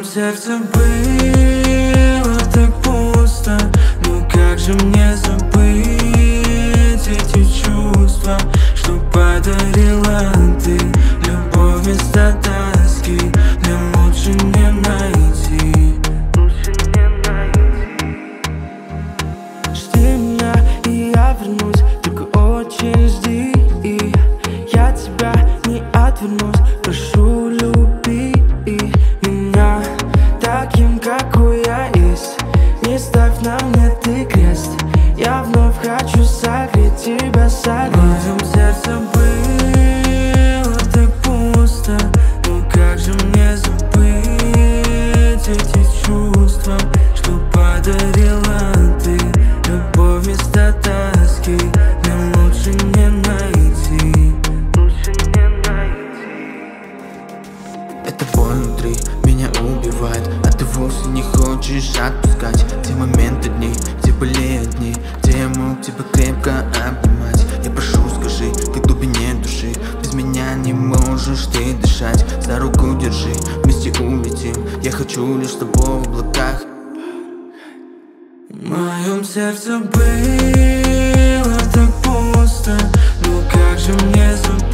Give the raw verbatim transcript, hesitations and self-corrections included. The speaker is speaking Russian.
моем сердце было так пусто. Ну как же мне забыть эти чувства, что подарила ты? Любовь вместо тоски мне лучше не найти. Лучше не найти. Жди меня, и я вернусь, только очень жди. И я тебя не отвернусь, прошу, люби меня таким, какой я есть. Не ставь на мне ты крест, я вновь хочу согреть тебя, согреть. В моем сердце было так пусто. Ну как же мне забыть эти чувства, что подарила ты? Любовь вместо тоски мне лучше не найти. Лучше не найти. Это боль внутри меня убивает, а ты вовсе не хочешь отпускать. Те моменты дней, где были одни, где я мог тебя крепко обнимать. Я прошу, скажи, ты в глубине души, без меня не можешь ты дышать. За руку держи, вместе улетим, я хочу лишь с тобой в облаках. В моем сердце было так пусто. Ну как же мне забыть